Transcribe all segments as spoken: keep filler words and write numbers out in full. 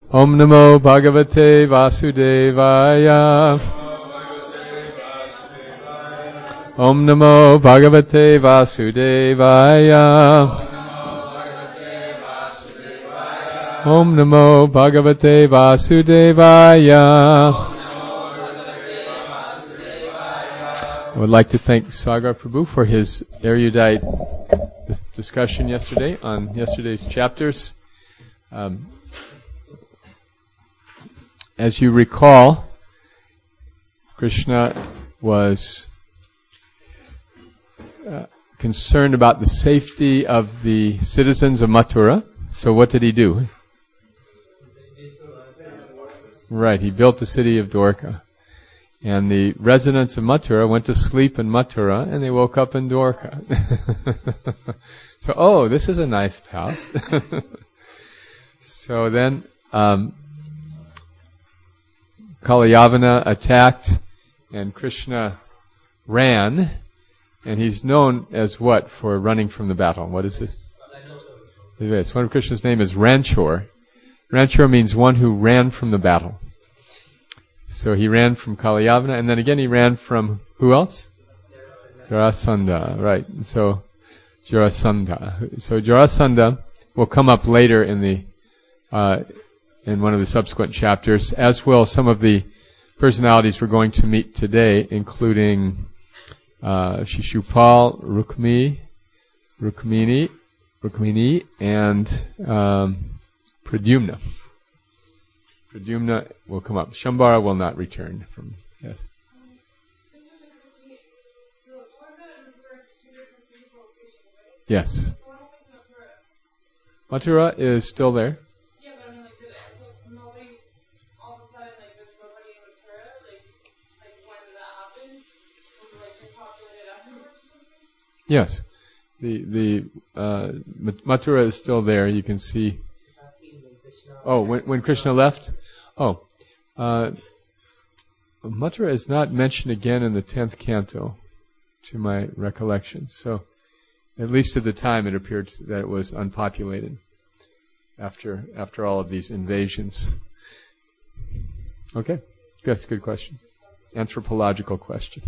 Om Namo Bhagavate Vasudevaya. Om Namo Bhagavate Vasudevaya. Om Namo Bhagavate Vasudevaya. I would like to thank Sagar Prabhu for his erudite discussion yesterday on yesterday's chapters. Um, as you recall, Krishna was uh, concerned about the safety of the citizens of Mathura. So what did he do? Right, he built the city of Dwarka. And the residents of Mathura went to sleep in Mathura, and they woke up in Dwarka. So, oh, this is a nice house. So then, um, Kalyavana attacked, and Krishna ran, and he's known as what for running from the battle? What is it? Yes, one of Krishna's name is Ranchor. Ranchor means one who ran from the battle. So he ran from Kalyavana, and then again he ran from who else? Jarasandha, right. So Jarasandha. So Jarasandha will come up later in the uh, in one of the subsequent chapters, as will some of the personalities we're going to meet today, including uh, Shishupal, Rukmi, Rukmini, Rukmini, and um, Pradyumna. Pradyumna will come up. Shambhara will not return from, yes. Yes. Mathura is still there. Yeah, but I mean, like, did actually nobody, all of a sudden, like, there's nobody in Mathura? Like, like when did that happen? Was it, like, repopulated afterwards or something? Yes. The, the, uh, Mathura is still there. You can see. Oh, when, when Krishna left? Oh, uh, Mathura is not mentioned again in the tenth canto, to my recollection. So, at least at the time, it appeared that it was unpopulated after after all of these invasions. Okay, that's a good question. Anthropological question.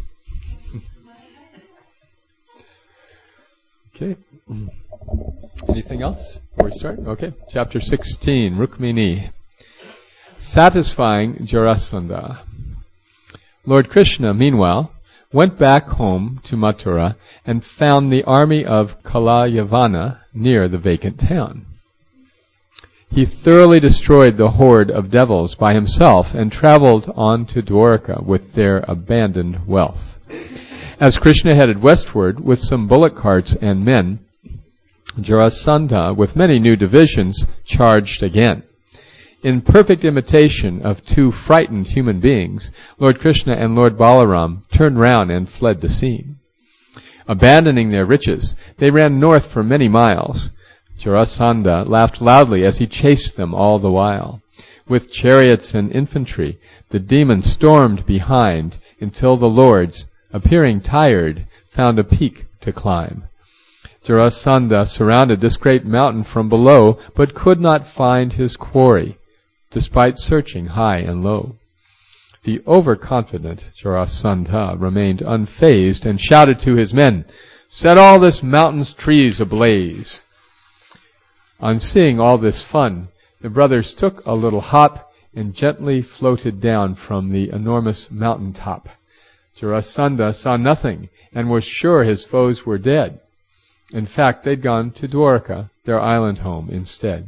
Okay. Anything else before we start? Okay. Chapter sixteen, Rukmini. Satisfying Jarasandha. Lord Krishna, meanwhile, went back home to Mathura and found the army of Kalayavana near the vacant town. He thoroughly destroyed the horde of devils by himself and traveled on to Dwarka with their abandoned wealth. As Krishna headed westward with some bullock carts and men, Jarasandha, with many new divisions, charged again. In perfect imitation of two frightened human beings, Lord Krishna and Lord Balaram turned round and fled the scene. Abandoning their riches, they ran north for many miles. Jarasandha laughed loudly as he chased them all the while. With chariots and infantry, the demons stormed behind until the lords, appearing tired, found a peak to climb. Jarasandha surrounded this great mountain from below, but could not find his quarry, despite searching high and low. The overconfident Jarasandha remained unfazed and shouted to his men, "Set all this mountain's trees ablaze." On seeing all this fun, the brothers took a little hop and gently floated down from the enormous mountain top. Jarasandha saw nothing and was sure his foes were dead. In fact, they'd gone to Dwarka, their island home, instead.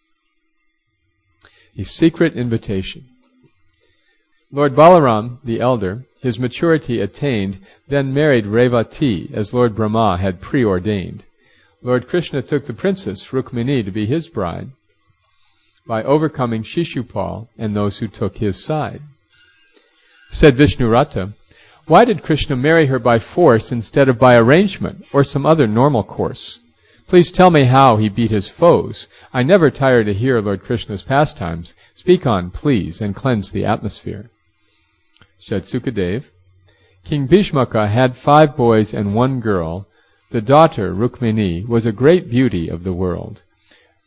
A secret invitation. Lord Balaram, the elder, his maturity attained, then married Revati, as Lord Brahma had preordained. Lord Krishna took the princess, Rukmini, to be his bride by overcoming Shishupal and those who took his side. Said Vishnurata, "Why did Krishna marry her by force instead of by arrangement or some other normal course? Please tell me how he beat his foes. I never tire to hear Lord Krishna's pastimes. Speak on, please, and cleanse the atmosphere." Said Sukadev, King Bhishmaka had five boys and one girl. The daughter, Rukmini, was a great beauty of the world.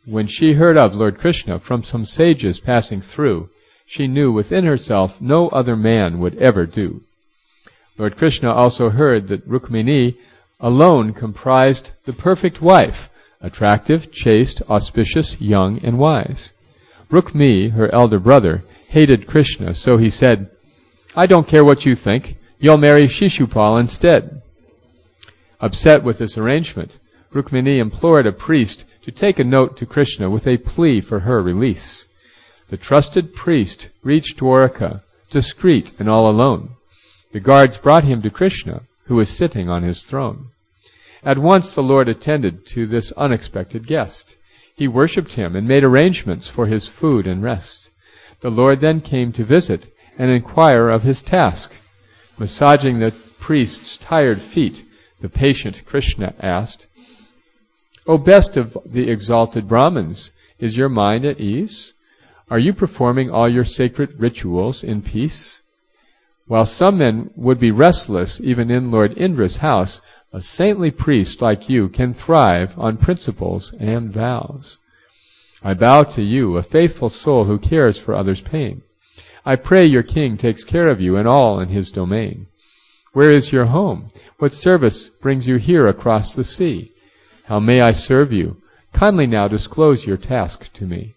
when she heard of Lord Krishna from some sages passing through, she knew within herself no other man would ever do. Lord Krishna also heard that Rukmini alone comprised the perfect wife, attractive, chaste, auspicious, young, and wise. Rukmi, her elder brother, hated Krishna, so he said, "I don't care what you think. You'll marry Shishupal instead." Upset with this arrangement, Rukmini implored a priest to take a note to Krishna with a plea for her release. The trusted priest reached Dwaraka, discreet and all alone. The guards brought him to Krishna, who was sitting on his throne. At once the Lord attended to this unexpected guest. He worshipped him and made arrangements for his food and rest. The Lord then came to visit and inquire of his task. Massaging the priest's tired feet, the patient Krishna asked, "O best of the exalted Brahmins, is your mind at ease? Are you performing all your sacred rituals in peace? While some men would be restless even in Lord Indra's house, a saintly priest like you can thrive on principles and vows. I bow to you, a faithful soul who cares for others' pain. I pray your king takes care of you and all in his domain. Where is your home? What service brings you here across the sea? How may I serve you? Kindly now disclose your task to me."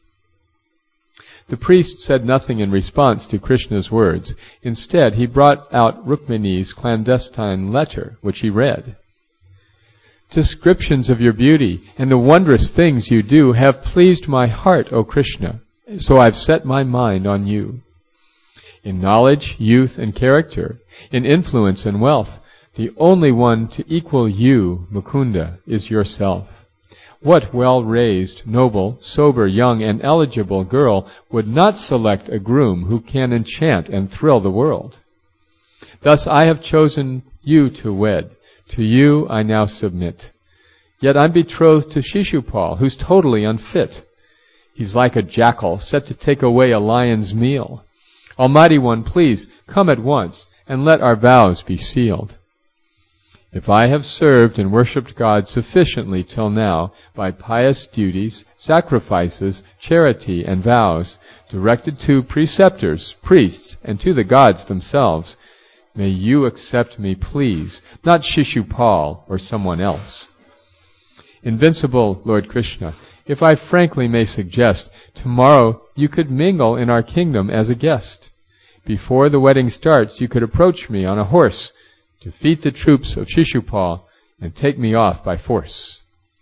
The priest said nothing in response to Krishna's words. Instead, he brought out Rukmini's clandestine letter, which he read. "Descriptions of your beauty and the wondrous things you do have pleased my heart, O Krishna, so I've set my mind on you. In knowledge, youth, and character, in influence and wealth, the only one to equal you, Mukunda, is yourself. What well-raised, noble, sober, young, and eligible girl would not select a groom who can enchant and thrill the world? Thus I have chosen you to wed. To you I now submit. Yet I'm betrothed to Shishupal, who's totally unfit. He's like a jackal set to take away a lion's meal. Almighty One, please come at once and let our vows be sealed. If I have served and worshipped God sufficiently till now by pious duties, sacrifices, charity, and vows, directed to preceptors, priests, and to the gods themselves, may you accept me, please, not Shishupal or someone else. Invincible Lord Krishna, if I frankly may suggest, tomorrow you could mingle in our kingdom as a guest. Before the wedding starts, you could approach me on a horse, defeat the troops of Shishupal, and take me off by force.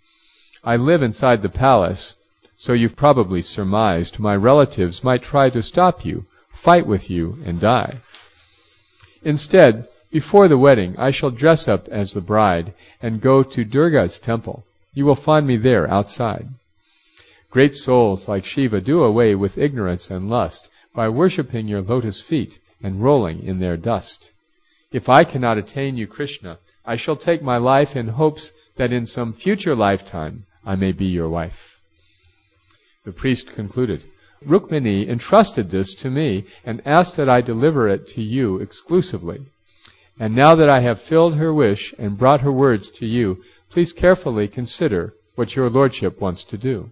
I live inside the palace, so you've probably surmised my relatives might try to stop you, fight with you, and die. Instead, before the wedding, I shall dress up as the bride and go to Durga's temple. You will find me there outside. Great souls like Shiva do away with ignorance and lust by worshipping your lotus feet and rolling in their dust. If I cannot attain you, Krishna, I shall take my life in hopes that in some future lifetime I may be your wife." The priest concluded, "Rukmini entrusted this to me and asked that I deliver it to you exclusively. And now that I have filled her wish and brought her words to you, please carefully consider what your lordship wants to do."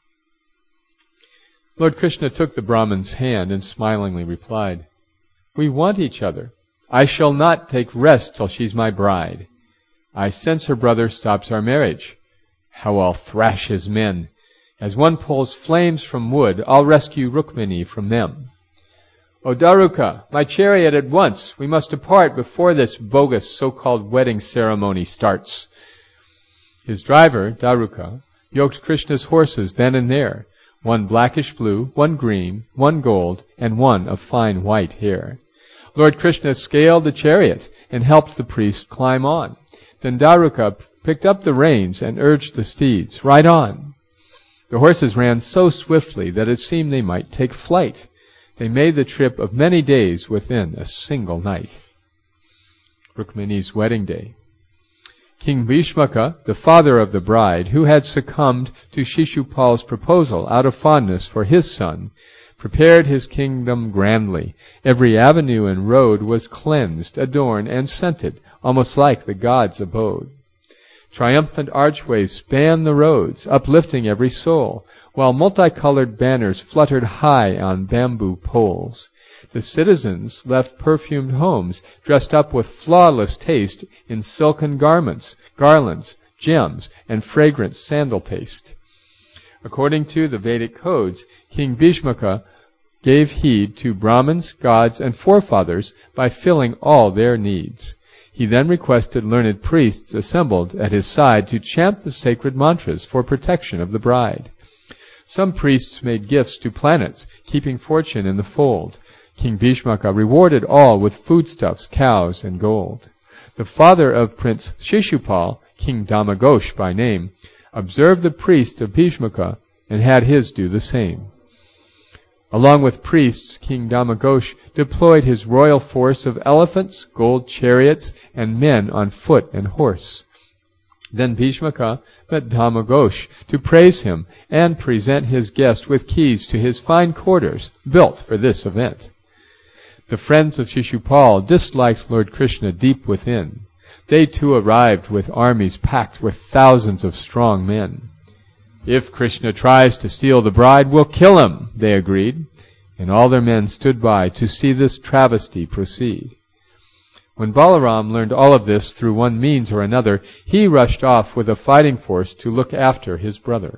Lord Krishna took the Brahmin's hand and smilingly replied, "We want each other. I shall not take rest till she's my bride. I sense her brother stops our marriage. How I'll thrash his men! As one pulls flames from wood, I'll rescue Rukmini from them. O Daruka, my chariot at once! We must depart before this bogus so-called wedding ceremony starts." His driver, Daruka, yoked Krishna's horses then and there, one blackish blue, one green, one gold, and one of fine white hair. Lord Krishna scaled the chariot and helped the priest climb on. Then Daruka picked up the reins and urged the steeds, "Ride on." The horses ran so swiftly that it seemed they might take flight. They made the trip of many days within a single night. Rukmini's wedding day. King Bhishmaka, the father of the bride, who had succumbed to Shishupal's proposal out of fondness for his son, prepared his kingdom grandly. Every avenue and road was cleansed, adorned, and scented, almost like the gods' abode. Triumphant archways spanned the roads, uplifting every soul, while multicolored banners fluttered high on bamboo poles. The citizens left perfumed homes, dressed up with flawless taste in silken garments, garlands, gems, and fragrant sandal paste. According to the Vedic codes, King Bhishmaka gave heed to Brahmins, gods, and forefathers by filling all their needs. He then requested learned priests assembled at his side to chant the sacred mantras for protection of the bride. Some priests made gifts to planets, keeping fortune in the fold. King Bhishmaka rewarded all with foodstuffs, cows, and gold. The father of Prince Shishupal, King Dhamaghosh by name, observed the priest of Bhishmaka and had his do the same. Along with priests, King Dhamaghosh deployed his royal force of elephants, gold chariots, and men on foot and horse. Then Bhishmaka met Dhamaghosh to praise him and present his guest with keys to his fine quarters built for this event. The friends of Shishupal disliked Lord Krishna deep within. They too arrived with armies packed with thousands of strong men. If Krishna tries to steal the bride, we'll kill him, they agreed, and all their men stood by to see this travesty proceed. When Balaram learned all of this through one means or another, he rushed off with a fighting force to look after his brother.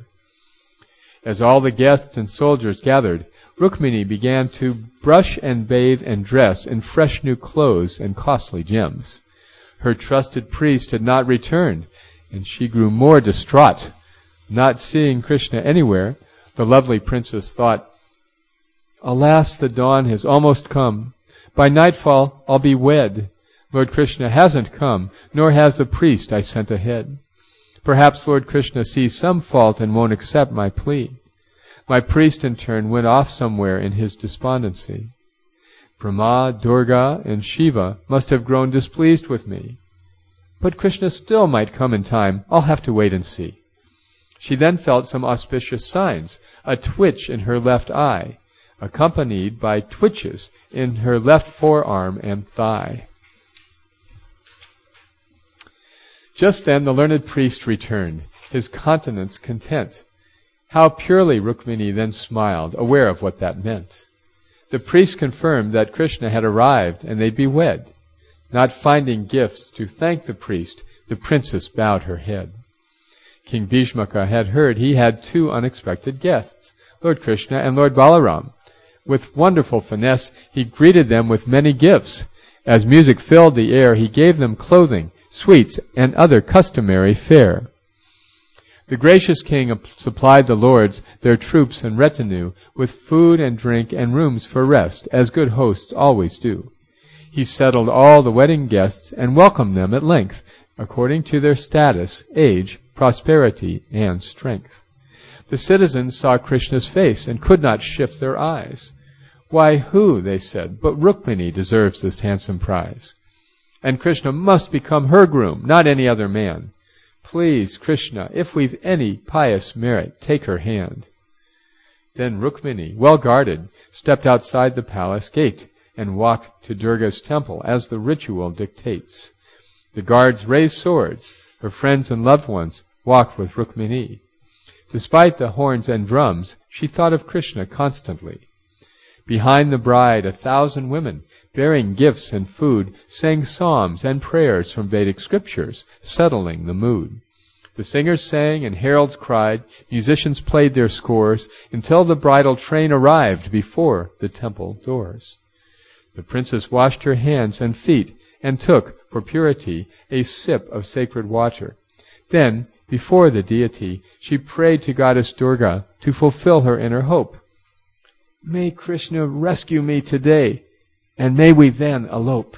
As all the guests and soldiers gathered, Rukmini began to brush and bathe and dress in fresh new clothes and costly gems. Her trusted priest had not returned, and she grew more distraught. Not seeing Krishna anywhere, the lovely princess thought, "Alas, the dawn has almost come. By nightfall I'll be wed. Lord Krishna hasn't come, nor has the priest I sent ahead. Perhaps Lord Krishna sees some fault and won't accept my plea. My priest in turn went off somewhere in his despondency. Brahma, Durga, and Shiva must have grown displeased with me. But Krishna still might come in time. I'll have to wait and see." She then felt some auspicious signs, a twitch in her left eye, accompanied by twitches in her left forearm and thigh. Just then the learned priest returned, his countenance content. How purely Rukmini then smiled, aware of what that meant. The priest confirmed that Krishna had arrived and they'd be wed. Not finding gifts to thank the priest, the princess bowed her head. King Bhishmaka had heard he had two unexpected guests, Lord Krishna and Lord Balaram. With wonderful finesse, he greeted them with many gifts. As music filled the air, he gave them clothing, sweets, and other customary fare. The gracious king supplied the lords, their troops and retinue, with food and drink and rooms for rest, as good hosts always do. He settled all the wedding guests and welcomed them at length, according to their status, age, prosperity, and strength. The citizens saw Krishna's face and could not shift their eyes. "Why, who," they said, "but Rukmini deserves this handsome prize? And Krishna must become her groom, not any other man. Please, Krishna, if we've any pious merit, take her hand." Then Rukmini, well guarded, stepped outside the palace gate and walked to Durga's temple as the ritual dictates. The guards raised swords. Her friends and loved ones walked with Rukmini. Despite the horns and drums, she thought of Krishna constantly. Behind the bride, a thousand women, bearing gifts and food, sang psalms and prayers from Vedic scriptures, settling the mood. The singers sang and heralds cried, musicians played their scores, until the bridal train arrived before the temple doors. The princess washed her hands and feet and took, for purity, a sip of sacred water. Then, before the deity, she prayed to Goddess Durga to fulfill her inner hope. "May Krishna rescue me today, and may we then elope."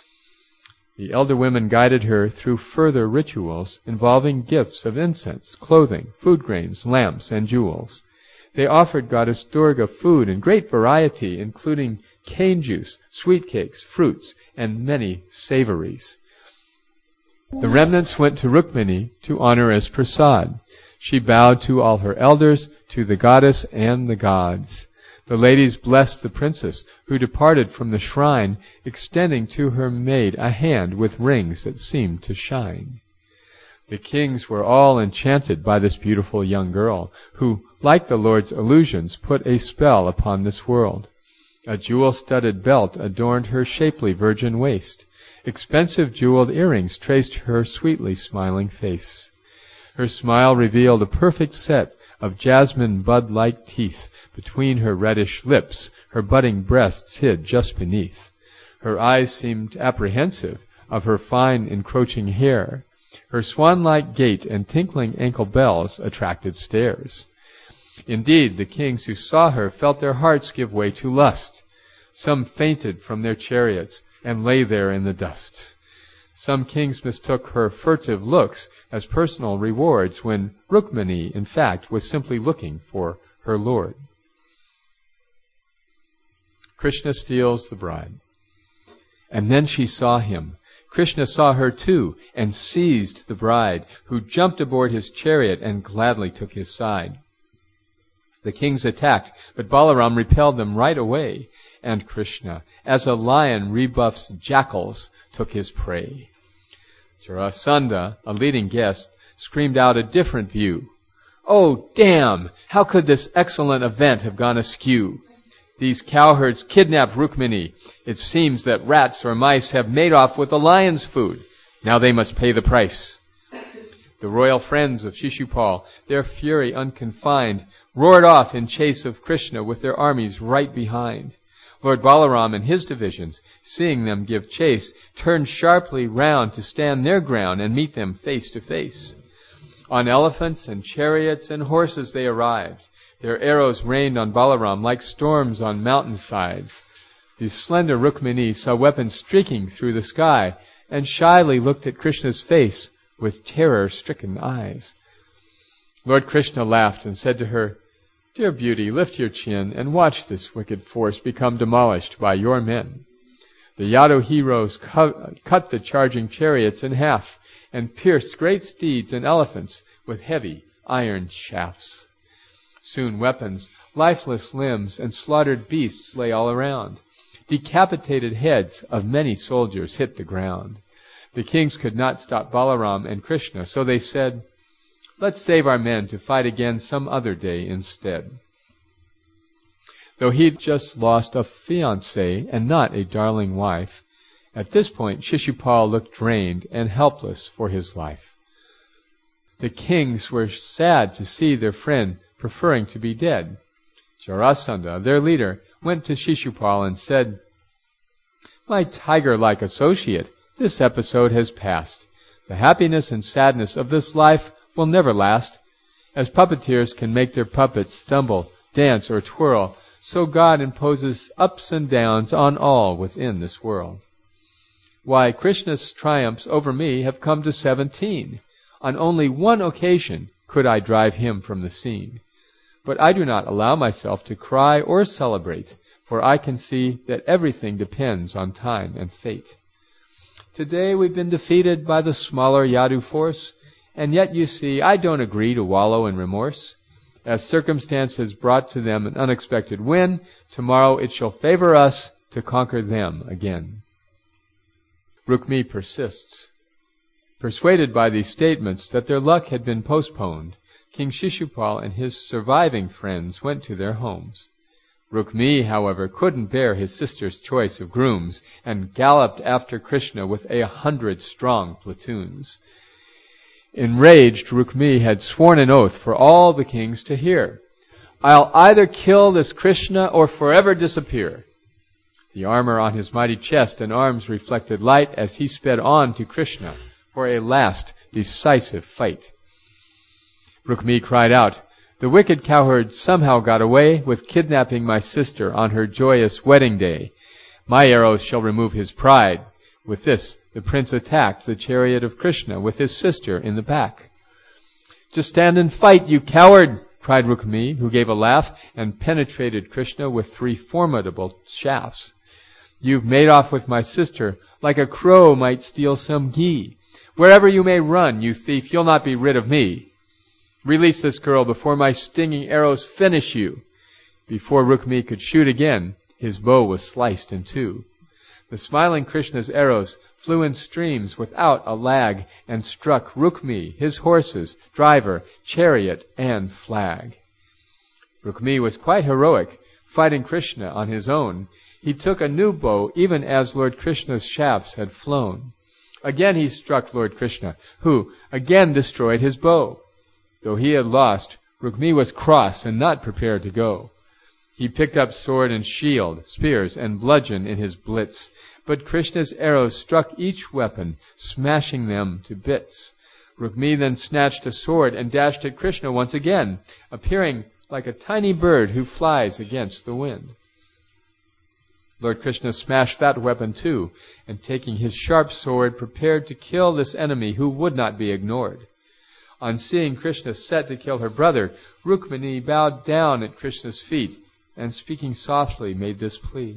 The elder women guided her through further rituals involving gifts of incense, clothing, food grains, lamps, and jewels. They offered Goddess Durga food in great variety, including cane juice, sweet cakes, fruits, and many savories. The remnants went to Rukmini to honor as prasad. She bowed to all her elders, to the goddess and the gods. The ladies blessed the princess, who departed from the shrine, extending to her maid a hand with rings that seemed to shine. The kings were all enchanted by this beautiful young girl, who like the Lord's illusions, put a spell upon this world. A jewel-studded belt adorned her shapely virgin waist. Expensive jeweled earrings traced her sweetly smiling face. Her smile revealed a perfect set of jasmine bud-like teeth between her reddish lips, her budding breasts hid just beneath. Her eyes seemed apprehensive of her fine encroaching hair. Her swan-like gait and tinkling ankle bells attracted stares. Indeed, the kings who saw her felt their hearts give way to lust. Some fainted from their chariots and lay there in the dust. Some kings mistook her furtive looks as personal rewards, when Rukmini, in fact, was simply looking for her lord. Krishna steals the bride. And then she saw him. Krishna saw her too, and seized the bride, who jumped aboard his chariot and gladly took his side. The kings attacked, but Balaram repelled them right away, and Krishna, as a lion rebuffs jackals, took his prey. Jarasandha, a leading guest, screamed out a different view. "Oh, damn! How could this excellent event have gone askew? These cowherds kidnapped Rukmini. It seems that rats or mice have made off with the lion's food. Now they must pay the price." The royal friends of Shishupal, their fury unconfined, roared off in chase of Krishna with their armies right behind. Lord Balaram and his divisions, seeing them give chase, turned sharply round to stand their ground and meet them face to face. On elephants and chariots and horses they arrived. Their arrows rained on Balaram like storms on mountainsides. The slender Rukmini saw weapons streaking through the sky and shyly looked at Krishna's face with terror-stricken eyes. Lord Krishna laughed and said to her, "Dear beauty, lift your chin and watch this wicked force become demolished by your men." The Yadu heroes cu- cut the charging chariots in half and pierced great steeds and elephants with heavy iron shafts. Soon weapons, lifeless limbs, and slaughtered beasts lay all around. Decapitated heads of many soldiers hit the ground. The kings could not stop Balaram and Krishna, so they said, "Let's save our men to fight again some other day instead." Though he'd just lost a fiancée and not a darling wife, at this point Shishupal looked drained and helpless for his life. The kings were sad to see their friend preferring to be dead. Jarasandha, their leader, went to Shishupal and said, "My tiger-like associate, this episode has passed. The happiness and sadness of this life will never last. As puppeteers can make their puppets stumble, dance, or twirl, so God imposes ups and downs on all within this world. Why, Krishna's triumphs over me have come to seventeen. On only one occasion could I drive him from the scene. But I do not allow myself to cry or celebrate, for I can see that everything depends on time and fate. Today we've been defeated by the smaller Yadu force, and yet, you see, I don't agree to wallow in remorse. As circumstance has brought to them an unexpected win, tomorrow it shall favor us to conquer them again." Rukmi persists. Persuaded by these statements that their luck had been postponed, King Shishupal and his surviving friends went to their homes. Rukmi, however, couldn't bear his sister's choice of grooms and galloped after Krishna with a hundred strong platoons. Enraged, Rukmi had sworn an oath for all the kings to hear. "I'll either kill this Krishna or forever disappear." The armor on his mighty chest and arms reflected light as he sped on to Krishna for a last decisive fight. Rukmi cried out, "The wicked cowherd somehow got away with kidnapping my sister on her joyous wedding day. My arrows shall remove his pride." With this, the prince attacked the chariot of Krishna with his sister in the back. "Just stand and fight, you coward!" cried Rukmi, who gave a laugh and penetrated Krishna with three formidable shafts. "You've made off with my sister like a crow might steal some ghee. Wherever you may run, you thief, you'll not be rid of me. Release this girl before my stinging arrows finish you." Before Rukmi could shoot again, his bow was sliced in two. The smiling Krishna's arrows flew in streams without a lag and struck Rukmi, his horses, driver, chariot, and flag. Rukmi was quite heroic, fighting Krishna on his own. He took a new bow even as Lord Krishna's shafts had flown. Again he struck Lord Krishna, who again destroyed his bow. Though he had lost, Rukmi was cross and not prepared to go. He picked up sword and shield, spears and bludgeon in his blitz, but Krishna's arrows struck each weapon, smashing them to bits. Rukmi then snatched a sword and dashed at Krishna once again, appearing like a tiny bird who flies against the wind. Lord Krishna smashed that weapon too, and taking his sharp sword, prepared to kill this enemy who would not be ignored. On seeing Krishna set to kill her brother, Rukmini bowed down at Krishna's feet, and speaking softly made this plea.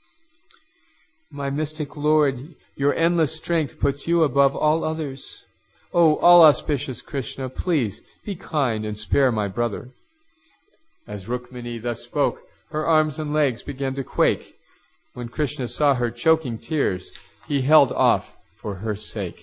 My mystic Lord, your endless strength puts you above all others. O all-auspicious Krishna, please be kind and spare my brother. As Rukmini thus spoke, her arms and legs began to quake. When Krishna saw her choking tears, he held off for her sake.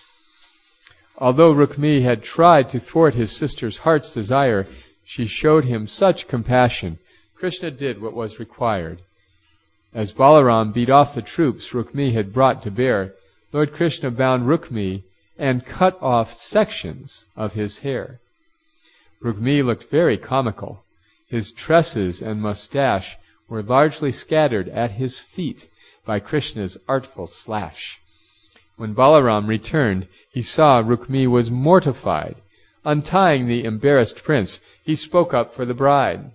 Although Rukmi had tried to thwart his sister's heart's desire, she showed him such compassion. Krishna did what was required. As Balaram beat off the troops Rukmi had brought to bear, Lord Krishna bound Rukmi and cut off sections of his hair. Rukmi looked very comical. His tresses and mustache were largely scattered at his feet by Krishna's artful slash. When Balaram returned, he saw Rukmi was mortified. Untying the embarrassed prince, he spoke up for the bride.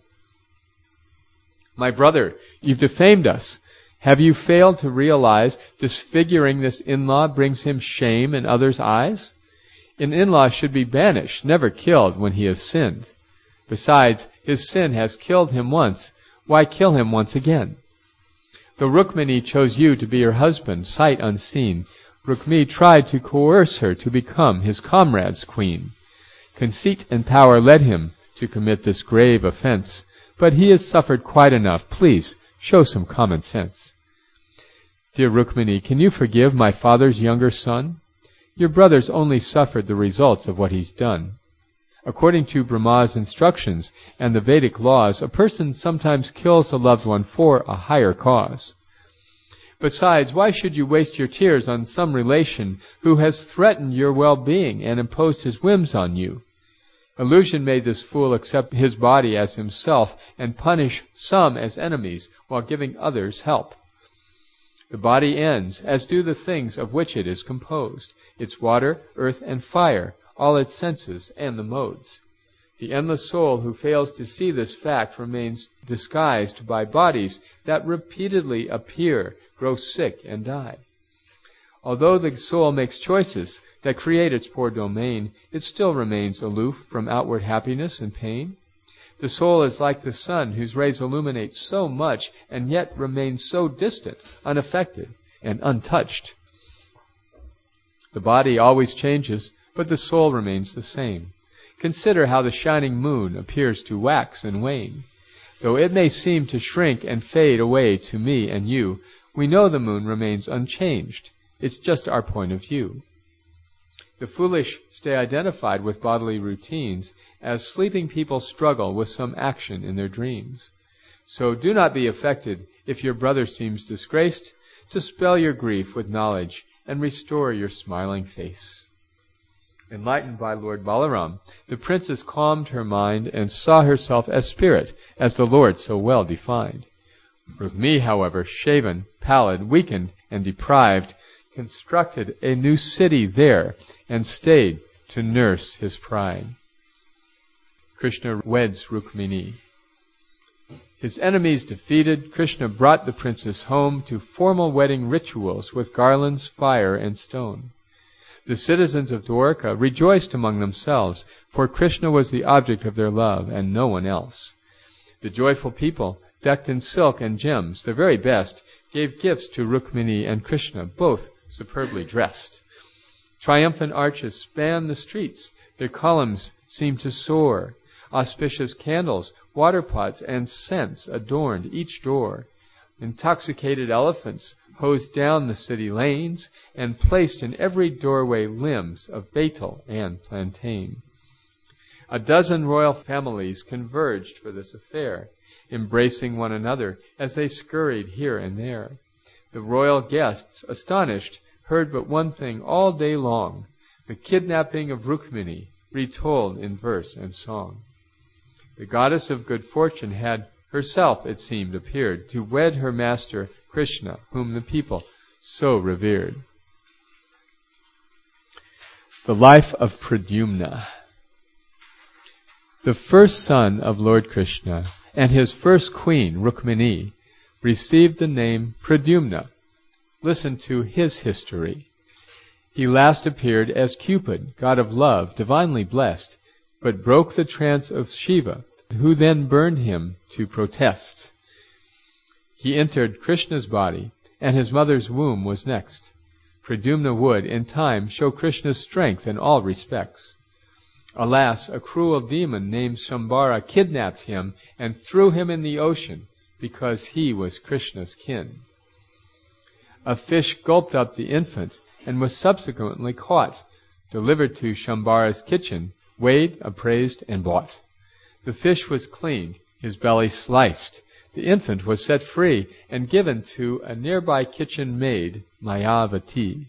My brother, you've defamed us. Have you failed to realize disfiguring this in-law brings him shame in others' eyes? An in-law should be banished, never killed when he has sinned. Besides, his sin has killed him once. Why kill him once again? Though Rukmini chose you to be her husband, sight unseen, Rukmi tried to coerce her to become his comrade's queen. Conceit and power led him to commit this grave offense, but he has suffered quite enough. Please, show some common sense. Dear Rukmini, can you forgive my father's younger son? Your brother's only suffered the results of what he's done. According to Brahma's instructions and the Vedic laws, a person sometimes kills a loved one for a higher cause. Besides, why should you waste your tears on some relation who has threatened your well-being and imposed his whims on you? Illusion made this fool accept his body as himself and punish some as enemies while giving others help. The body ends, as do the things of which it is composed, its water, earth, and fire, all its senses and the modes. The endless soul who fails to see this fact remains disguised by bodies that repeatedly appear, grow sick, and die. Although the soul makes choices that create its poor domain, it still remains aloof from outward happiness and pain. The soul is like the sun whose rays illuminate so much and yet remain so distant, unaffected, and untouched. The body always changes, but the soul remains the same. Consider how the shining moon appears to wax and wane. Though it may seem to shrink and fade away to me and you, we know the moon remains unchanged. It's just our point of view. The foolish stay identified with bodily routines as sleeping people struggle with some action in their dreams. So do not be affected if your brother seems disgraced. Dispel your grief with knowledge and restore your smiling face. Enlightened by Lord Balaram, the princess calmed her mind and saw herself as spirit, as the Lord so well defined. Rukmi, however, shaven, pallid, weakened, and deprived, constructed a new city there and stayed to nurse his pride. Krishna weds Rukmini. His enemies defeated, Krishna brought the princess home to formal wedding rituals with garlands, fire, and stone. The citizens of Dwarka rejoiced among themselves, for Krishna was the object of their love and no one else. The joyful people, decked in silk and gems, the very best, gave gifts to Rukmini and Krishna, both superbly dressed. Triumphant arches spanned the streets. Their columns seemed to soar. Auspicious candles, water pots, and scents adorned each door. Intoxicated elephants hosed down the city lanes and placed in every doorway limbs of betel and plantain. A dozen royal families converged for this affair, embracing one another as they scurried here and there. The royal guests, astonished, heard but one thing all day long, the kidnapping of Rukmini, retold in verse and song. The goddess of good fortune had herself, it seemed, appeared to wed her master Krishna, whom the people so revered. The life of Pradyumna. The first son of Lord Krishna and his first queen, Rukmini, received the name Pradyumna. Listen to his history. He last appeared as Cupid, god of love, divinely blessed, but broke the trance of Shiva, who then burned him to protest. He entered Krishna's body, and his mother's womb was next. Pradyumna would, in time, show Krishna's strength in all respects. Alas, a cruel demon named Shambhara kidnapped him and threw him in the ocean because he was Krishna's kin. A fish gulped up the infant and was subsequently caught, delivered to Shambhara's kitchen, weighed, appraised, and bought. The fish was cleaned, his belly sliced. The infant was set free and given to a nearby kitchen maid, Mayavati.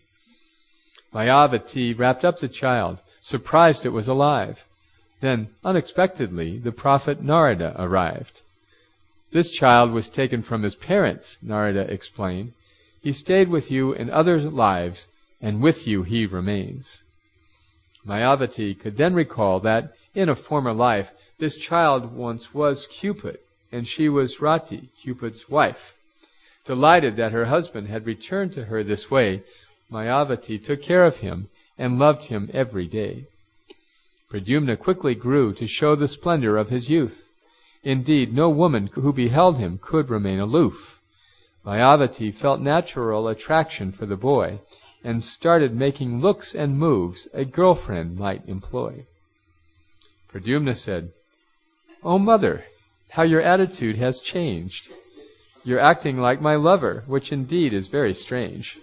Mayavati wrapped up the child, surprised it was alive. Then, unexpectedly, the prophet Narada arrived. This child was taken from his parents, Narada explained. He stayed with you in other lives, and with you he remains. Mayavati could then recall that, in a former life, this child once was Cupid, and she was Rati, Cupid's wife. Delighted that her husband had returned to her this way, Mayavati took care of him and loved him every day. Pradyumna quickly grew to show the splendor of his youth. Indeed, no woman who beheld him could remain aloof. Mayavati felt natural attraction for the boy and started making looks and moves a girlfriend might employ. Pradyumna said, "O mother, how your attitude has changed. You're acting like my lover, which indeed is very strange."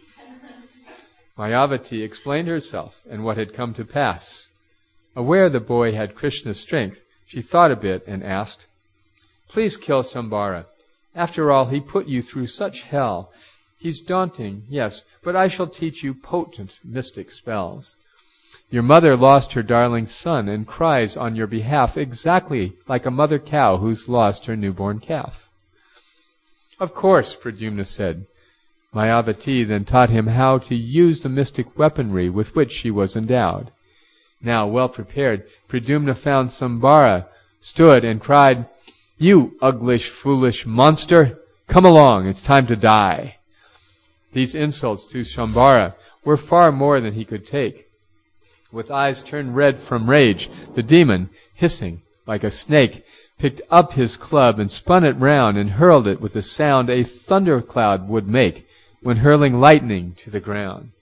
Mayavati explained herself and what had come to pass. Aware the boy had Krishna's strength, she thought a bit and asked, "Please kill Shambhara. After all, he put you through such hell. He's daunting, yes, but I shall teach you potent mystic spells. Your mother lost her darling son and cries on your behalf exactly like a mother cow who's lost her newborn calf." "Of course," Pradyumna said. Mayavati then taught him how to use the mystic weaponry with which she was endowed. Now, well prepared, Pradyumna found Shambhara, stood and cried, "You uglish, foolish monster! Come along, it's time to die." These insults to Shambhara were far more than he could take. With eyes turned red from rage, the demon, hissing like a snake, picked up his club and spun it round and hurled it with the sound a thundercloud would make when hurling lightning to the ground.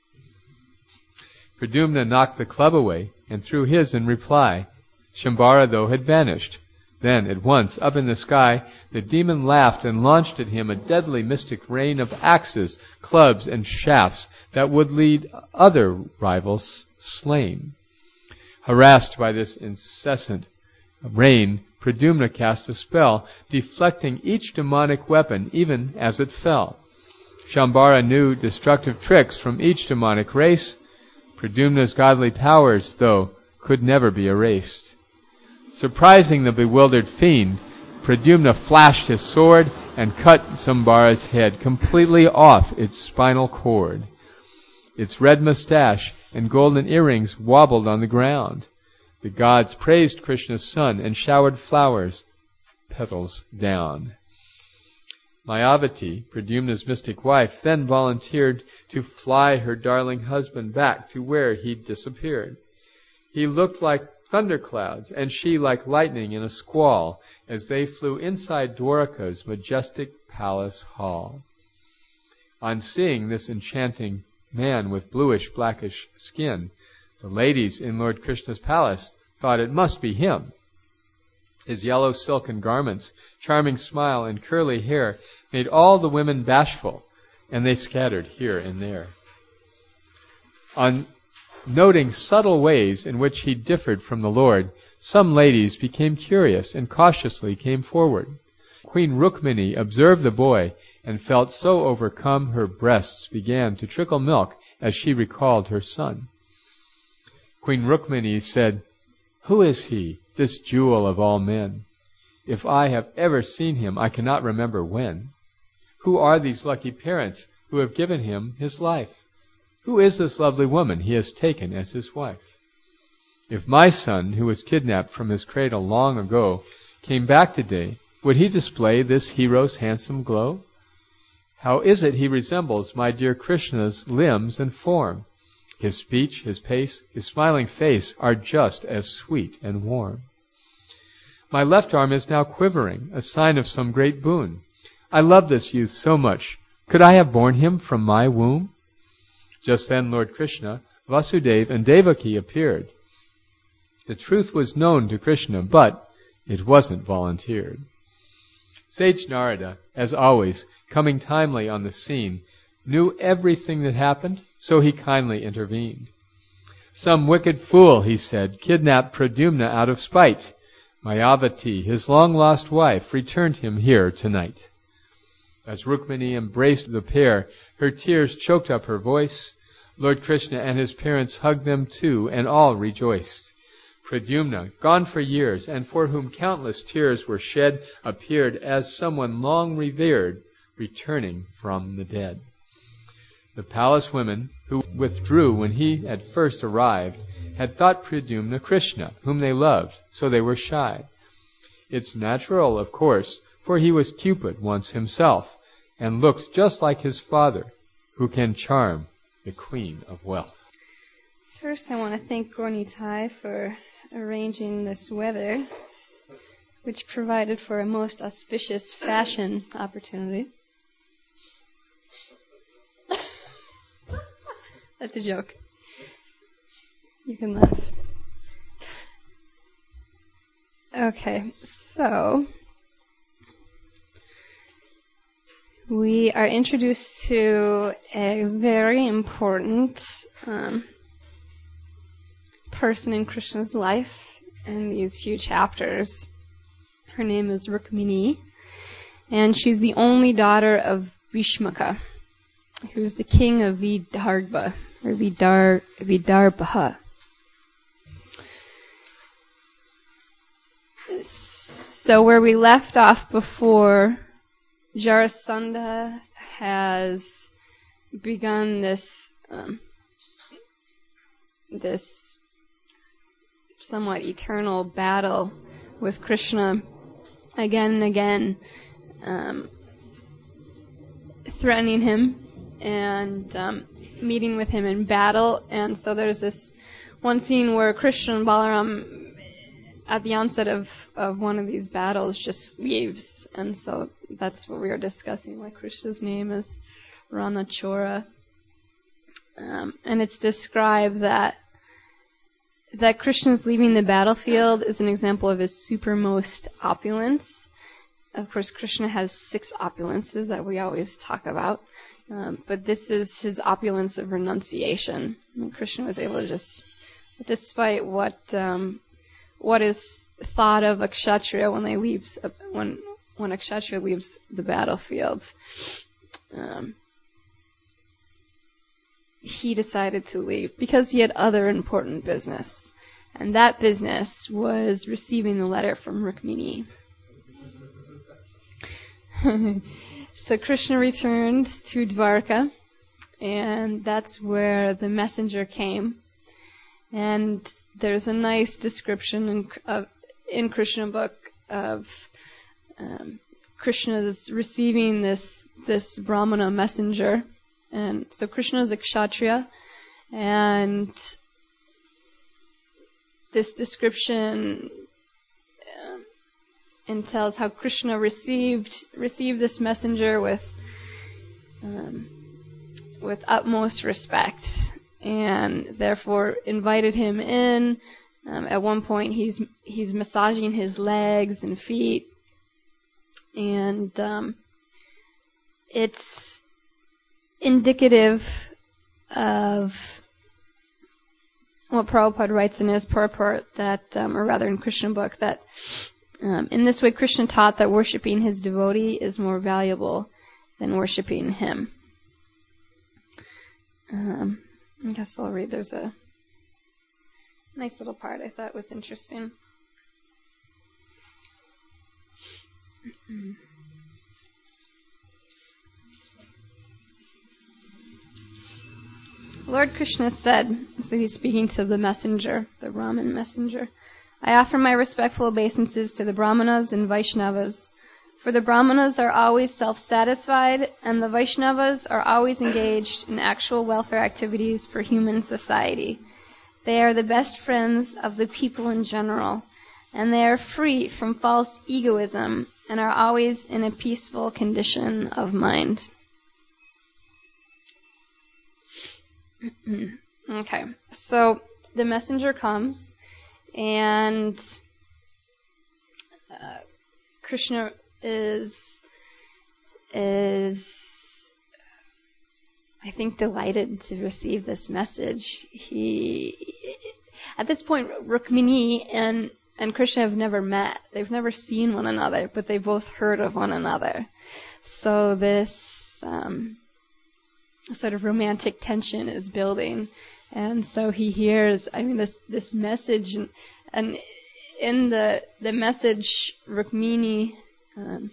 Pradyumna knocked the club away and threw his in reply. Shambhara, though, had vanished. Then, at once, up in the sky, the demon laughed and launched at him a deadly mystic rain of axes, clubs, and shafts that would lead other rivals slain. Harassed by this incessant rain, Pradyumna cast a spell, deflecting each demonic weapon even as it fell. Shambhara knew destructive tricks from each demonic race. Pradyumna's godly powers, though, could never be erased. Surprising the bewildered fiend, Pradyumna flashed his sword and cut Shambhara's head completely off its spinal cord. Its red mustache and golden earrings wobbled on the ground. The gods praised Krishna's son and showered flowers, petals down. Mayavati, Pradyumna's mystic wife, then volunteered to fly her darling husband back to where he'd disappeared. He looked like thunderclouds, and she like lightning in a squall, as they flew inside Dwaraka's majestic palace hall. On seeing this enchanting man with bluish-blackish skin, the ladies in Lord Krishna's palace thought it must be him. His yellow silken garments, charming smile, and curly hair made all the women bashful, and they scattered here and there. On noting subtle ways in which he differed from the Lord, some ladies became curious and cautiously came forward. Queen Rukmini observed the boy and felt so overcome her breasts began to trickle milk as she recalled her son. Queen Rukmini said, "Who is he, this jewel of all men? If I have ever seen him, I cannot remember when. Who are these lucky parents who have given him his life? Who is this lovely woman he has taken as his wife? If my son, who was kidnapped from his cradle long ago, came back today, would he display this hero's handsome glow? How is it he resembles my dear Krishna's limbs and form? His speech, his pace, his smiling face are just as sweet and warm. My left arm is now quivering, a sign of some great boon. I love this youth so much. Could I have borne him from my womb?" Just then Lord Krishna, Vasudeva, and Devaki appeared. The truth was known to Krishna, but it wasn't volunteered. Sage Narada, as always, coming timely on the scene, knew everything that happened, so he kindly intervened. "Some wicked fool," he said, "kidnapped Pradyumna out of spite. Mayavati, his long-lost wife, returned him here tonight." As Rukmini embraced the pair, her tears choked up her voice. Lord Krishna and his parents hugged them too, and all rejoiced. Pradyumna, gone for years, and for whom countless tears were shed, appeared as someone long revered, returning from the dead. The palace women, who withdrew when he had first arrived, had thought Pradyumna Krishna, whom they loved, so they were shy. It's natural, of course, for he was Cupid once himself, and looked just like his father, who can charm the queen of wealth. First, I want to thank Gornitai for arranging this weather, which provided for a most auspicious fashion opportunity. That's a joke. You can laugh. Okay, so we are introduced to a very important um, person in Krishna's life in these few chapters. Her name is Rukmini, and she's the only daughter of Bhishmaka, who's the king of Vidarbha, or Vidar, Vidarbha. So where we left off before, Jarasandha has begun this um, this somewhat eternal battle with Krishna again and again, um, threatening him and um, meeting with him in battle. And so there's this one scene where Krishna and Balaram, at the onset of, of one of these battles, just leaves. And so that's what we are discussing, why Krishna's name is Ranachora. Um, and it's described that that Krishna's leaving the battlefield is an example of his supermost opulence. Of course, Krishna has six opulences that we always talk about. Um, but this is his opulence of renunciation. And Krishna was able to just, despite what um, what is thought of a kshatriya when they leaves when when a kshatriya leaves the battlefield, um, he decided to leave because he had other important business, and that business was receiving the letter from Rukmini. So Krishna returned to Dwarka, and that's where the messenger came. And there's a nice description in, uh, in Krishna book of um, Krishna's receiving this this Brahmana messenger. And so Krishna is a kshatriya, and this description um, entails how Krishna received received this messenger with um, with utmost respect, and therefore invited him in. Um, at one point, he's he's massaging his legs and feet, and um, it's indicative of what Prabhupada writes in his purport that, um, or rather in Krishna book, that um, in this way Krishna taught that worshipping his devotee is more valuable than worshipping him. Um, I guess I'll read. There's a nice little part I thought was interesting. Lord Krishna said, so he's speaking to the messenger, the Brahmin messenger, I offer my respectful obeisances to the Brahmanas and Vaishnavas, for the Brahmanas are always self-satisfied and the Vaishnavas are always engaged in actual welfare activities for human society. They are the best friends of the people in general, and they are free from false egoism and are always in a peaceful condition of mind. Okay, so the messenger comes, and uh, Krishna is is I think delighted to receive this message. He at this point, Rukmini and and Krishna have never met. They've never seen one another, but they both heard of one another. So this um, sort of romantic tension is building, and so he hears, I mean, this this message, and, and in the the message, Rukmini um,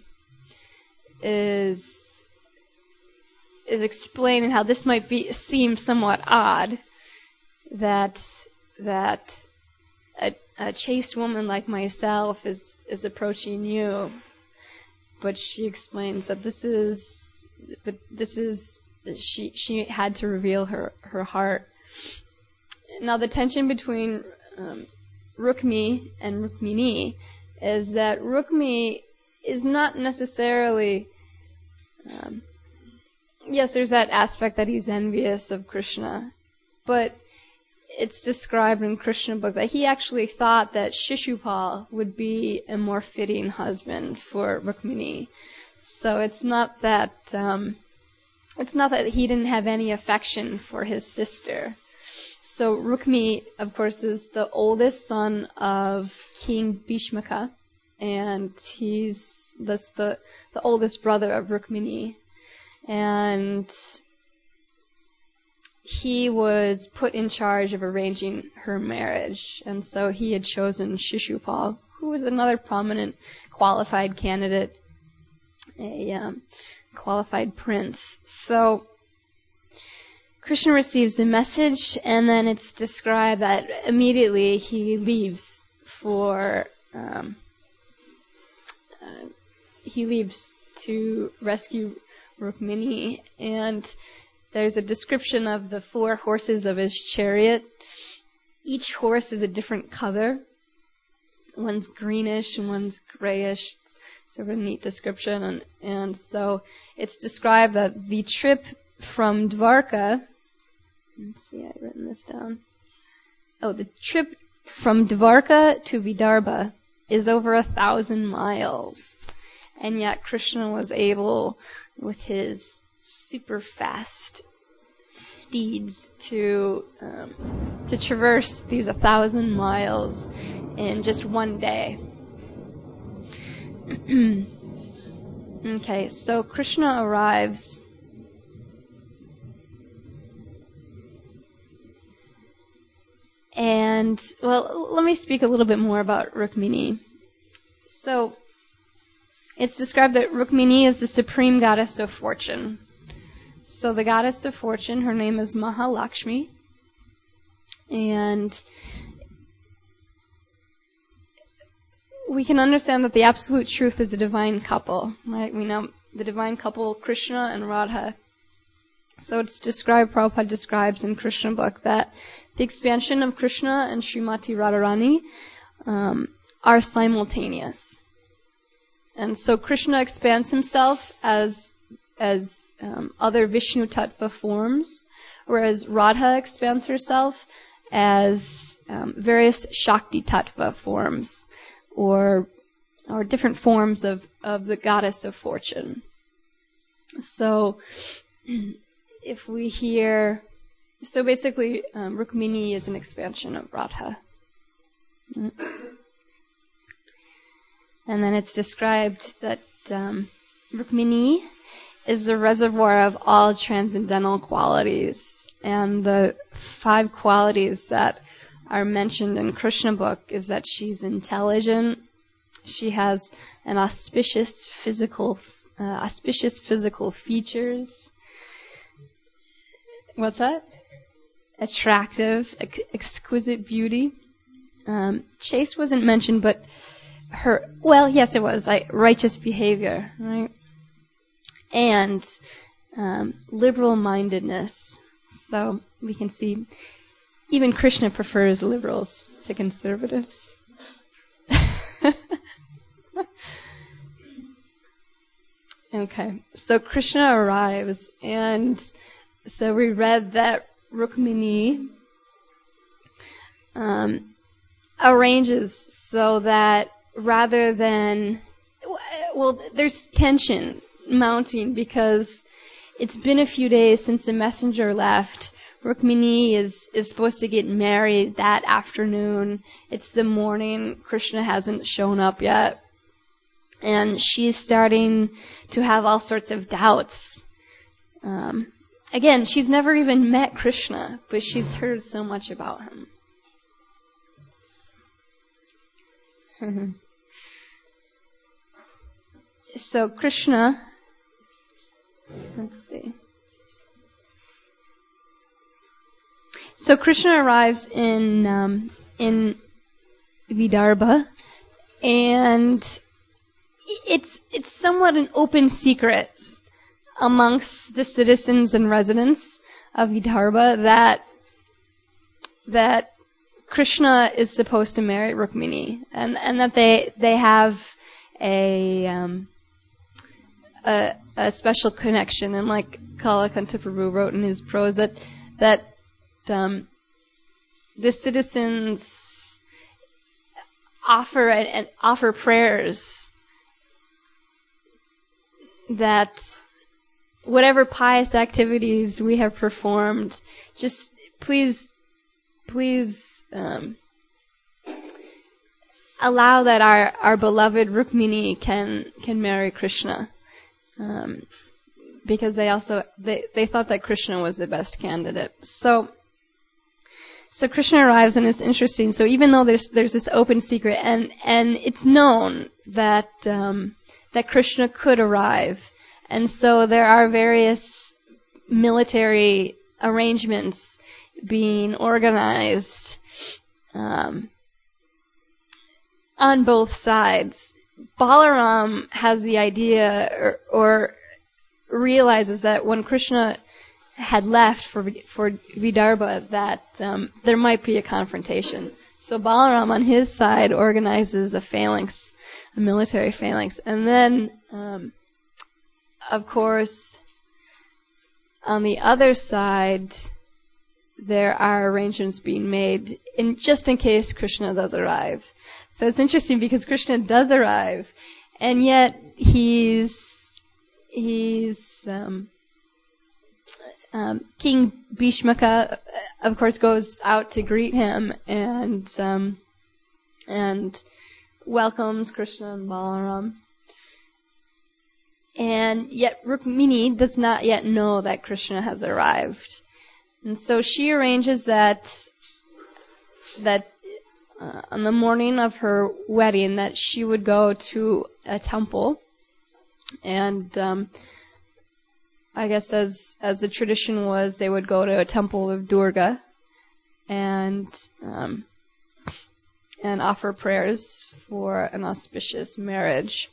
is is explaining how this might be seem somewhat odd that that a, a chaste woman like myself is is approaching you, but she explains that this is but this is She she had to reveal her, her heart. Now the tension between um, Rukmi and Rukmini is that Rukmi is not necessarily, um, yes, there's that aspect that he's envious of Krishna, but it's described in Krishna book that he actually thought that Shishupal would be a more fitting husband for Rukmini. So it's not that um, It's not that he didn't have any affection for his sister. So Rukmi, of course, is the oldest son of King Bhishmaka, and he's that's the the oldest brother of Rukmini, and he was put in charge of arranging her marriage, and so he had chosen Shishupal, who was another prominent qualified candidate, a um, qualified prince. So Krishna receives the message, and then it's described that immediately he leaves for um, uh, he leaves to rescue Rukmini, and there's a description of the four horses of his chariot. Each horse is a different color. One's greenish and one's grayish. It's sort of a neat description, and and so it's described that the trip from Dvarka, let's see, I've written this down. Oh, the trip from Dvarka to Vidarbha is over a thousand miles, and yet Krishna was able, with his super fast steeds, to um, to traverse these a thousand miles in just one day. Okay, so Krishna arrives and, well, let me speak a little bit more about Rukmini. So, it's described that Rukmini is the supreme goddess of fortune. So the goddess of fortune, her name is Mahalakshmi, and we can understand that the absolute truth is a divine couple, right? We know the divine couple, Krishna and Radha. So it's described, Prabhupada describes in Krishna book that the expansion of Krishna and Srimati Radharani um, are simultaneous. And so Krishna expands himself as as um, other Vishnu Tattva forms, whereas Radha expands herself as um, various Shakti Tattva forms, or or different forms of, of the goddess of fortune. So if we hear so basically, um, Rukmini is an expansion of Radha. Mm. And then it's described that um, Rukmini is the reservoir of all transcendental qualities. And the five qualities that are mentioned in Krishna book is that she's intelligent, she has an auspicious physical, uh, auspicious physical features. What's that? Attractive, ex- exquisite beauty. Um, chaste wasn't mentioned, but her, well, yes, it was, like righteous behavior, right? And um, liberal-mindedness. So we can see even Krishna prefers liberals to conservatives. Okay, so Krishna arrives, and so we read that Rukmini um, arranges so that rather than, well, there's tension mounting because it's been a few days since the messenger left. Rukmini is, is supposed to get married that afternoon. It's the morning. Krishna hasn't shown up yet. And she's starting to have all sorts of doubts. Um, again, she's never even met Krishna, but she's heard so much about him. So Krishna, let's see. So Krishna arrives in um, in Vidarbha, and it's it's somewhat an open secret amongst the citizens and residents of Vidarbha that that Krishna is supposed to marry Rukmini, and and that they they have a um, a, a special connection. And like Kalakanta Prabhu wrote in his prose that that um, the citizens offer and offer prayers that whatever pious activities we have performed, just please, please um, allow that our, our beloved Rukmini can can marry Krishna, um, because they also they, they thought that Krishna was the best candidate. So, so Krishna arrives, and it's interesting. So even though there's there's this open secret, and and it's known that um, that Krishna could arrive. And so there are various military arrangements being organized um, on both sides. Balaram has the idea or, or realizes that when Krishna had left for for Vidarbha that um, there might be a confrontation. So Balaram on his side organizes a phalanx, a military phalanx, and then um, of course, on the other side, there are arrangements being made in just in case Krishna does arrive. So it's interesting because Krishna does arrive, and yet he's he's um, um, King Bhishmaka, of course, goes out to greet him and um, and welcomes Krishna and Balaram. And yet Rukmini does not yet know that Krishna has arrived. And so she arranges that that uh, on the morning of her wedding that she would go to a temple. And um, I guess as as the tradition was, they would go to a temple of Durga and um, and offer prayers for an auspicious marriage.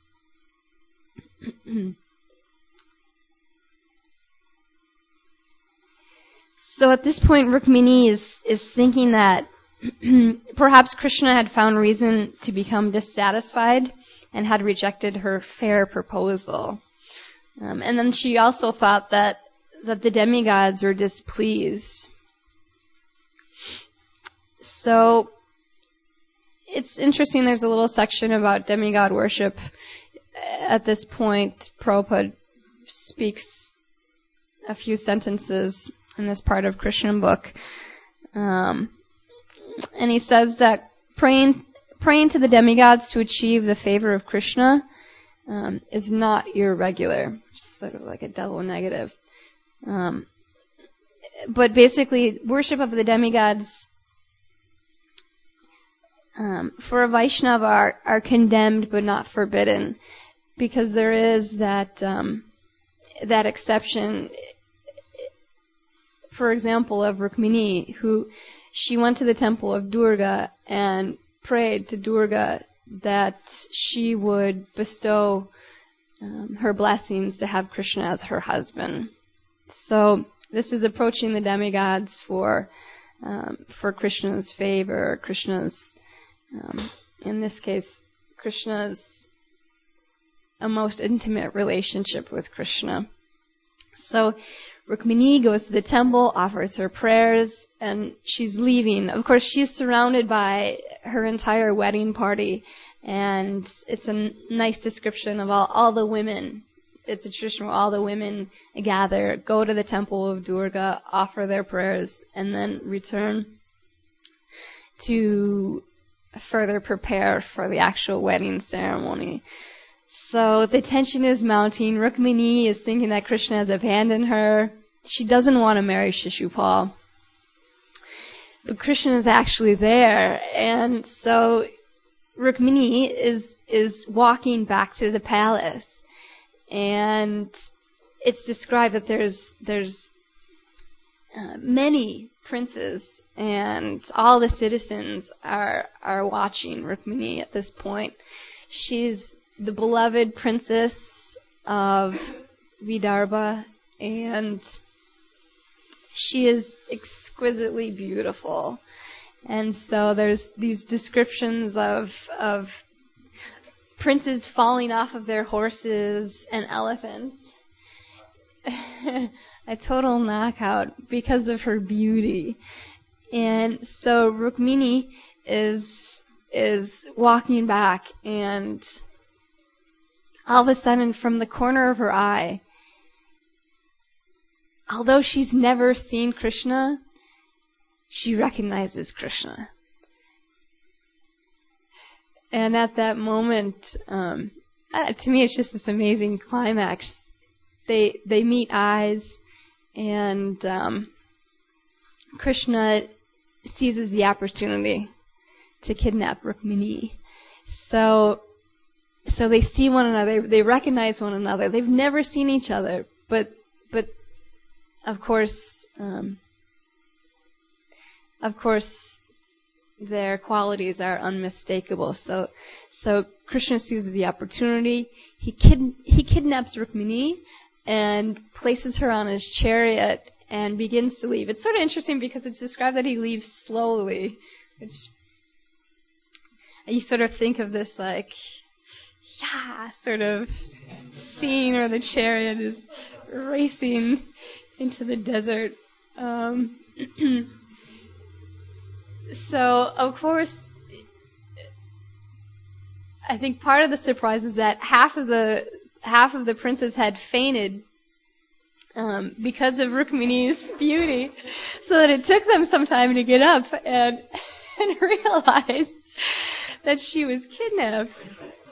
So at this point, Rukmini is, is thinking that perhaps Krishna had found reason to become dissatisfied and had rejected her fair proposal. Um, and then she also thought that, that the demigods were displeased. So it's interesting, there's a little section about demigod worship. At this point, Prabhupada speaks a few sentences in this part of Krishna book. Um, and he says that praying praying to the demigods to achieve the favor of Krishna um, is not irregular, which is sort of like a double negative. Um, but basically, worship of the demigods um, for a Vaishnava are, are condemned but not forbidden, because there is that um, that exception. For example, of Rukmini, who she went to the temple of Durga and prayed to Durga that she would bestow um, her blessings to have Krishna as her husband. So this is approaching the demigods for um, for Krishna's favor, Krishna's, um, in this case, Krishna's a most intimate relationship with Krishna. So Rukmini goes to the temple, offers her prayers, and she's leaving. Of course, she's surrounded by her entire wedding party, and it's a n- nice description of all, all the women. It's a tradition where all the women gather, go to the temple of Durga, offer their prayers, and then return to further prepare for the actual wedding ceremony. So the tension is mounting. Rukmini is thinking that Krishna has abandoned her. She doesn't want to marry Shishupal. But Krishna is actually there. And so Rukmini is is walking back to the palace. And it's described that there's there's uh, many princes and all the citizens are are watching Rukmini at this point. She's the beloved princess of Vidarbha, and she is exquisitely beautiful. And so there's these descriptions of of princes falling off of their horses and elephants. A total knockout because of her beauty. And so Rukmini is is walking back, and all of a sudden, from the corner of her eye, although she's never seen Krishna, she recognizes Krishna. And at that moment, um, uh, to me, it's just this amazing climax. They they meet eyes, and um, Krishna seizes the opportunity to kidnap Rukmini. So. So they see one another, they recognize one another. They've never seen each other, but but of course, um, of course, their qualities are unmistakable. So so Krishna seizes the opportunity. He kid, he kidnaps Rukmini and places her on his chariot and begins to leave. It's sort of interesting because it's described that he leaves slowly, which you sort of think of this like. Yeah, sort of scene where the chariot is racing into the desert. Um, so, of course, I think part of the surprise is that half of the half of the princes had fainted um, because of Rukmini's beauty, so that it took them some time to get up and and realize that she was kidnapped.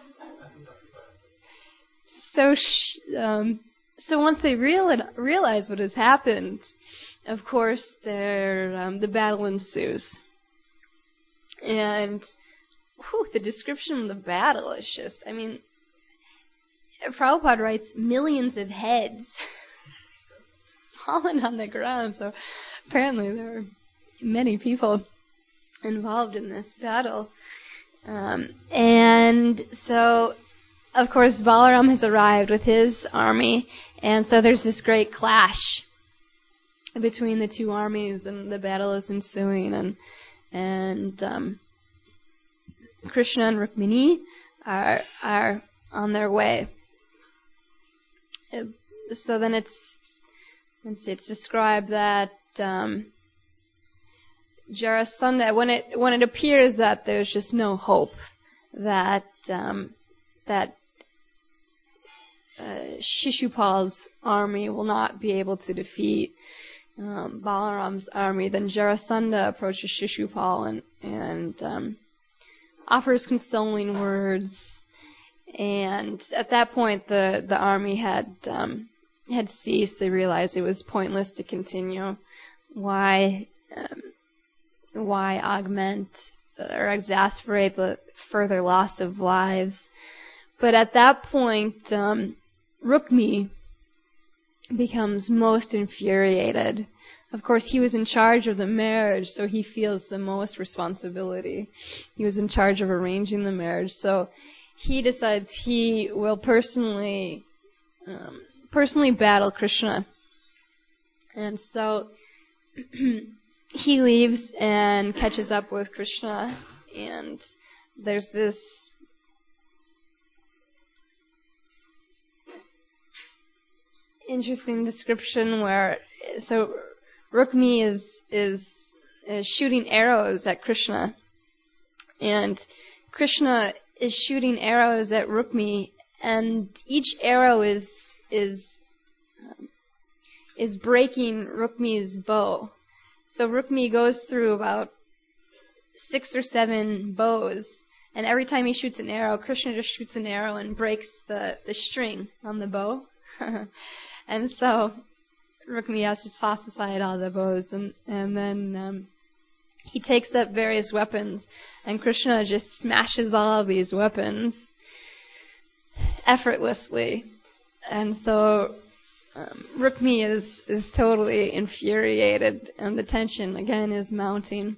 So, sh- um, so once they real- realize what has happened, of course, um, the battle ensues. And whew, the description of the battle is just, I mean, Prabhupada writes millions of heads fallen on the ground. So apparently there were many people involved in this battle. Um, and so... Of course, Balaram has arrived with his army, and so there's this great clash between the two armies, and the battle is ensuing, and and um, Krishna and Rukmini are are on their way. So then it's let's see, it's described that um, Jarasandha, when it when it appears that there's just no hope, that um, that Uh, Shishupal's army will not be able to defeat um, Balaram's army, then Jarasandha approaches Shishupal and, and um, offers consoling words. And at that point, the, the army had um, had ceased. They realized it was pointless to continue. Why um, why augment or exasperate the further loss of lives? But at that point, um, Rukmi becomes most infuriated. Of course, he was in charge of the marriage, so he feels the most responsibility. He was in charge of arranging the marriage, so he decides he will personally, um, personally battle Krishna. And so he leaves and catches up with Krishna, and there's this interesting description where, so Rukmi is, is, is shooting arrows at Krishna, and Krishna is shooting arrows at Rukmi, and each arrow is, is, um, is breaking Rukmi's bow. So Rukmi goes through about six or seven bows, and every time he shoots an arrow, Krishna just shoots an arrow and breaks the, the string on the bow. And so Rukmi has to toss aside all the bows, and, and then um, he takes up various weapons, and Krishna just smashes all of these weapons effortlessly. And so um, Rukmi is, is totally infuriated, and the tension, again, is mounting.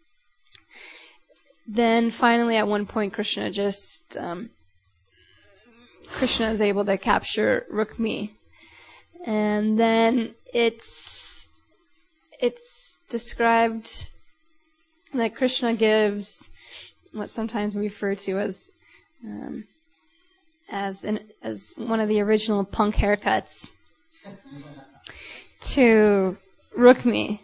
Then finally, at one point, Krishna just, um, Krishna is able to capture Rukmi. And then it's, it's described that Krishna gives what sometimes we refer to as, um, as an, as one of the original punk haircuts to Rukmi.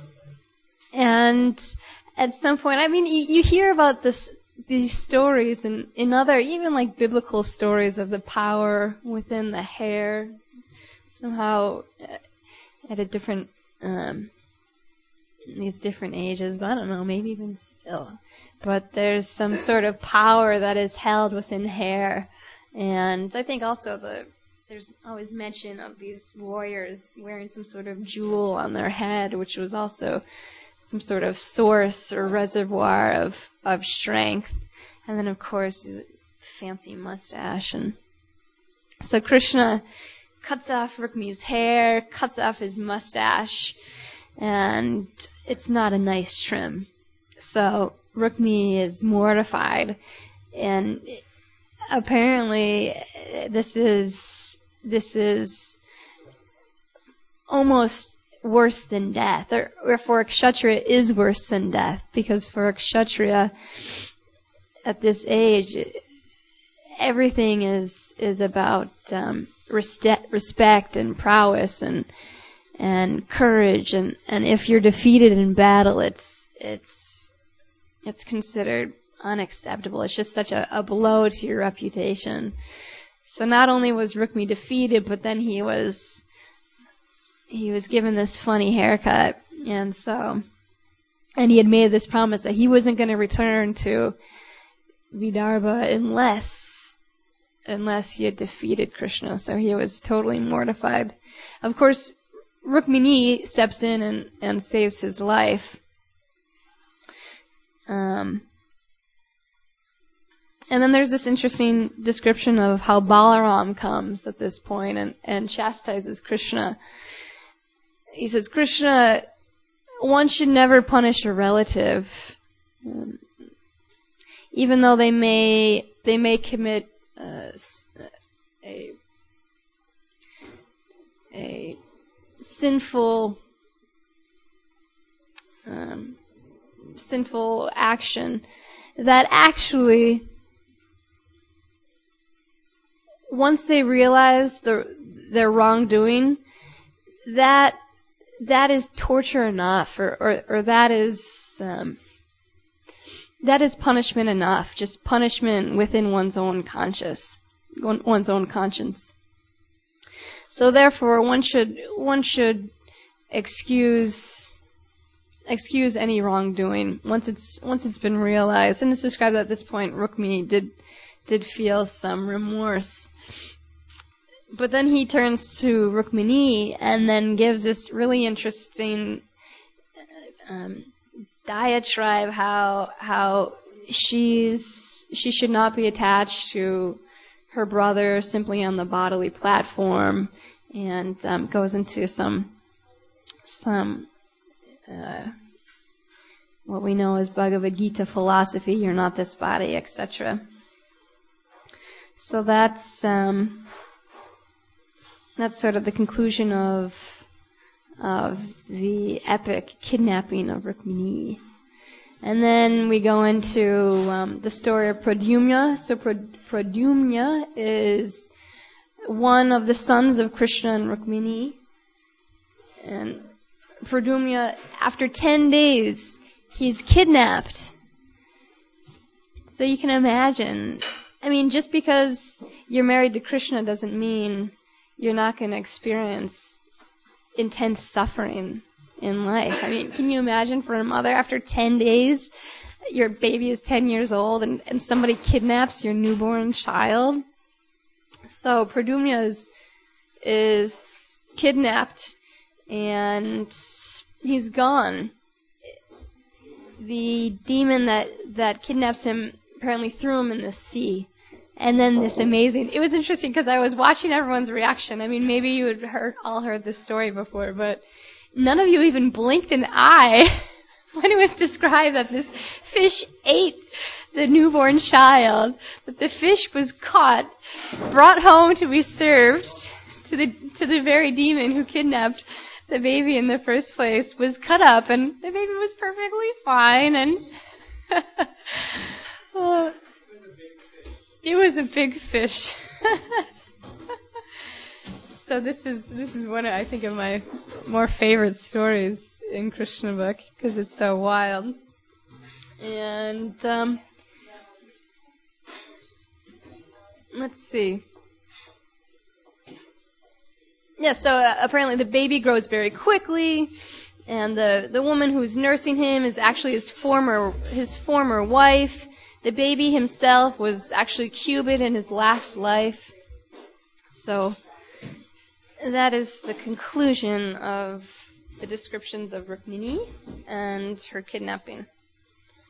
And at some point, I mean, you, you hear about this, these stories in, in other, even like biblical stories of the power within the hair. Somehow, uh, at a different, um, these different ages, I don't know, maybe even still. But there's some sort of power that is held within hair. And I think also the, there's always mention of these warriors wearing some sort of jewel on their head, which was also some sort of source or reservoir of, of strength. And then, of course, his fancy mustache. And so Krishna cuts off Rukmi's hair, cuts off his mustache, and it's not a nice trim. So Rukmi is mortified, and apparently this is this is almost worse than death, or, or for a kshatriya is worse than death, because for a kshatriya at this age, everything is is about um, respect, respect and prowess and and courage, and, and if you're defeated in battle, it's it's it's considered unacceptable. It's just such a, a blow to your reputation. So not only was Rukmi defeated, but then he was he was given this funny haircut, and so and he had made this promise that he wasn't going to return to Vidarbha unless unless he had defeated Krishna. So he was totally mortified. Of course, Rukmini steps in and, and saves his life. Um, and then there's this interesting description of how Balaram comes at this point and, and chastises Krishna. He says, Krishna, one should never punish a relative, um, even though they may they may commit uh, a a sinful um, sinful action that actually, once they realize their their wrongdoing, that that is torture enough, or or, or that is um, that is punishment enough. Just punishment within one's own conscience, one's own conscience. So therefore, one should one should excuse excuse any wrongdoing once it's once it's been realized. And it's described that at this point Rukmini did did feel some remorse. But then he turns to Rukmini and then gives this really interesting um, diatribe how how she's she should not be attached to her brother simply on the bodily platform, and um, goes into some some uh, what we know as Bhagavad Gita philosophy. You're not this body, et cetera. So that's um, that's sort of the conclusion of of the epic kidnapping of Rukmini. And then we go into um, the story of Pradyumna. So Pradyumna is one of the sons of Krishna and Rukmini. And Pradyumna, after ten days, he's kidnapped. So you can imagine, I mean, just because you're married to Krishna doesn't mean you're not going to experience intense suffering in life. I mean, can you imagine for a mother after ten days, your baby is ten years old and, and somebody kidnaps your newborn child? So Pradyumna is, is kidnapped and he's gone. The demon that, that kidnaps him apparently threw him in the sea. And then this amazing, it was interesting because I was watching everyone's reaction. I mean, maybe you had heard, all heard this story before, but none of you even blinked an eye when it was described that this fish ate the newborn child, that the fish was caught, brought home to be served to the, to the very demon who kidnapped the baby in the first place, was cut up, and the baby was perfectly fine, and oh, it was a big fish. So this is this is one, I think, of my more favorite stories in Krishna book because it's so wild. And um, let's see. Yeah, so uh, apparently the baby grows very quickly, and the the woman who's nursing him is actually his former his former wife. The baby himself was actually Cupid in his last life. So that is the conclusion of the descriptions of Rukmini and her kidnapping.